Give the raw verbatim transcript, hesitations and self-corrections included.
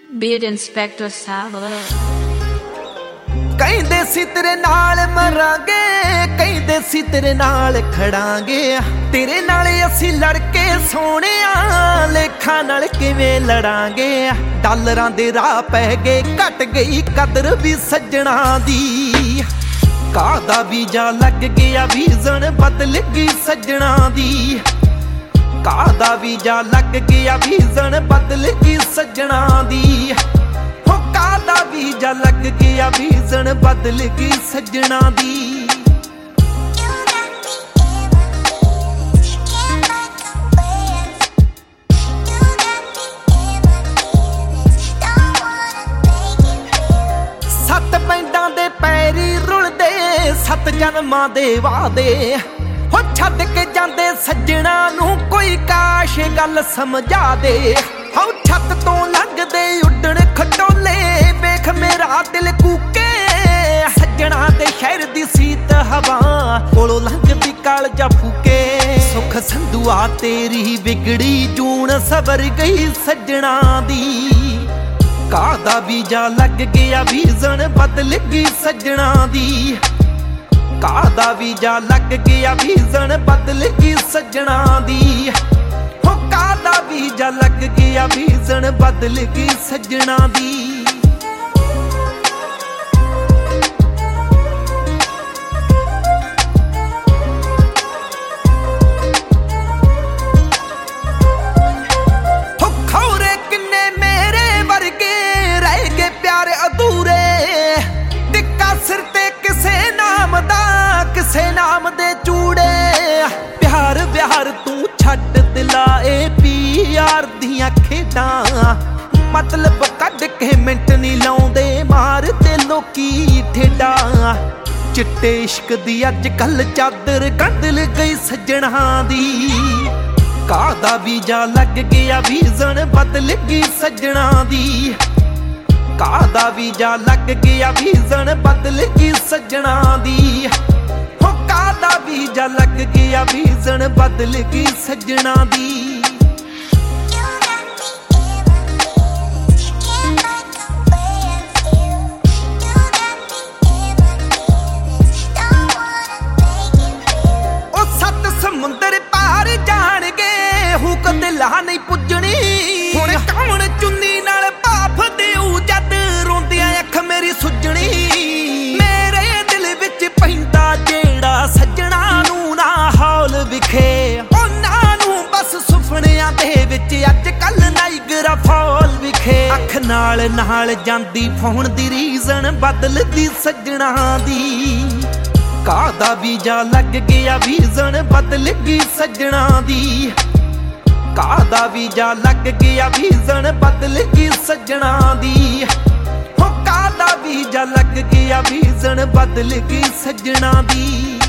Beat Inspector Salad। ਕਹਿੰਦੇ ਸੀ ਤੇਰੇ ਨਾਲ ਮਰਾਂਗੇ, ਕਹਿੰਦੇ ਸੀ ਤੇਰੇ ਨਾਲ ਖੜਾਂਗੇ, ਤੇਰੇ ਨਾਲ ਅਸੀਂ ਲੜ ਕੇ ਸੋਹਣਿਆ ਲੇਖਾਂ ਨਾਲ ਕਿਵੇਂ ਲੜਾਂਗੇ। ਡਾਲਰਾਂ ਦੇ ਰਾਹ ਪੈ ਗਏ, ਘਟ ਗਈ ਕਦਰ ਵੀ ਸੱਜਣਾ ਦੀ। ਕਾਹਦਾ ਵੀਜ਼ਾ ਲੱਗ ਗਿਆ, ਵੀਜ਼ਨ ਬਦਲ ਗਈ ਸੱਜਣਾ ਦੀ। ਕਾਹਦਾ ਵੀਜ਼ਾ ਲੱਗ ਗਿਆ, ਵੀਜ਼ਨ ਬਦਲ ਗਈ ਸੱਜਣਾ ਦੀ। ਹੋ ਕਾਹਦਾ ਵੀਜ਼ਾ ਲੱਗ ਗਿਆ, ਵੀਜ਼ਨ ਬਦਲ ਗਈ ਸੱਜਣਾ ਦੀ। ਸੱਤ ਪਿੰਡਾਂ ਦੇ ਪੈਰੀ ਰੁਲਦੇ, ਸੱਤ ਜਨਮਾਂ ਦੇ ਵਾਅਦੇ, ਹੋ ਛੱਡ ਕੇ ਜਾਂਦੇ ਸੱਜਣਾ ਨੂੰ ਕੋਈ ਕਾਸ਼ ਗੱਲ ਸਮਝਾ ਦੇ। ਹਉ ਛੱਤ ਤੋਂ ਲੰਘਦੇ ਉੱਡਣ ਖਟੋਲੇ, ਵੇਖ ਮੇਰਾ ਦਿਲ ਕੂਕੇ। ਸੱਜਣਾ ਦੇ ਸ਼ਹਿਰ ਦੀ ਸੀਤ ਹਵਾ ਕੋਲੋਂ ਲੰਘਦੀ ਕਾਲਜਾ ਫੂਕੇ। ਸੁਖ ਸੰਧੂਆ ਤੇਰੀ ਵਿਗੜੀ ਜੂਨ ਸਵਰ ਗਈ ਸੱਜਣਾ ਦੀ। ਕਾਹਦਾ ਵੀਜ਼ਾ ਲੱਗ ਗਿਆ, ਵੀਜ਼ਨ ਬਦਲ ਗਈ ਸੱਜਣਾ ਦੀ। ਕਾਹਦਾ ਵੀਜ਼ਾ ਲੱਗ ਗਿਆ, ਵੀਜ਼ਨ ਬਦਲ ਗਈ ਸੱਜਣਾ ਦੀ। ਹੋ ਕਾਹਦਾ ਵੀਜ਼ਾ ਲੱਗ ਗਿਆ, ਵੀਜ਼ਨ ਬਦਲ ਗਈ ਸੱਜਣਾ ਦੀ। ਹੋ ਖੌਰੇ ਕਿੰਨੇ ਮੇਰੇ ਵਰਗੇ ਰਹਿ ਗਏ ਪਿਆਰ ਅਧੂਰੇ। ਟਿੱਕਾ ਸਿਰ ਤੇ ਕਿਸੇ ਨਾਮ ਦਾ, ਕਿਸੇ ਨਾਮ ਦੇ ਚੂੜੇ। ਪਿਆਰ ਵਿਹਾਰ ਤੂੰ ਛੱਡ ਦਿਲਾ ਏ ਪਿਆਰ ਦੀਆਂ ਖੇਡਾਂ। ਮਤਲਬ ਕੱਢ ਕੇ ਮਿੰਟ ਨਹੀਂ ਲਾਉਂਦੇ, ਮਾਰਦੇ ਲੋਕੀ ਠੇਡਾ। ਚਿੱਟੇ ਇਸ਼ਕ ਦੀ ਅੱਜ ਕੱਲ ਚਾਦਰ ਗੰਦਲ ਗਈ ਸੱਜਣਾ ਦੀ। ਕਾਹਦਾ ਵੀਜ਼ਾ ਲੱਗ ਗਿਆ, ਵੀਜ਼ਨ ਬਦਲ ਗਈ ਸੱਜਣਾ ਦੀ। ਕਾਹਦਾ ਵੀਜ਼ਾ ਲੱਗ ਗਿਆ, ਵੀਜ਼ਨ ਬਦਲ ਗਈ ਸੱਜਣਾ ਦੀ। ਹੋ ਕਾਹਦਾ ਵੀਜ਼ਾ ਲੱਗ ਗਿਆ, ਵੀਜ਼ਨ ਬਦਲ ਗਈ ਸੱਜਣਾ ਦੀ। ਉਹ ਸੱਤ ਸਮੁੰਦਰ ਪਾਰ ਜਾਣਗੇ, ਹੁਕ ਦਿਲਾਂ ਨਹੀਂ ਪੁੱਜਣੀ। ਹੁਣ ਕੌਣ ਚੁੰਨੀ ਨਾਲ ਭਾਫ ਦੇਊ, ਜਦ ਰੋਂਦਿਆਂ ਅੱਖ ਮੇਰੀ ਸੁੱਜਣੀ। ਮੇਰੇ ਦਿਲ ਵਿੱਚ ਪੈਂਦਾ ਜਿਹੜਾ ਸੱਜਣਾ ਨੂੰ ਨਾ ਹੌਲ ਵਿਖੇ, ਉਹਨਾਂ ਨੂੰ ਬਸ ਸੁਪਨਿਆਂ ਦੇ ਵਿੱਚ ਅੱਜ ਕੱਲ ਨਾਇਗਰਾ ਫਾਲ ਵਿਖੇ। ਅੱਖ ਨਾਲ ਨਾਲ ਜਾਂਦੀ ਫੋਨ ਦੀ ਰੀਜ਼ਨ ਬਦਲਦੀ ਸੱਜਣਾ ਦੀ। ਕਾਹਦਾ ਵੀਜ਼ਾ ਲੱਗ ਗਿਆ, ਵੀਜ਼ਨ ਬਦਲ ਗਈ ਸੱਜਣਾ ਦੀ। ਕਾਹਦਾ ਵੀਜ਼ਾ ਲੱਗ ਗਿਆ, ਵੀਜ਼ਨ ਬਦਲ ਗਈ ਸੱਜਣਾ ਦੀ। ਹੋ ਕਾਹਦਾ ਵੀਜ਼ਾ ਲੱਗ ਗਿਆ, ਵੀਜ਼ਨ ਬਦਲ ਗਈ ਸੱਜਣਾ ਦੀ।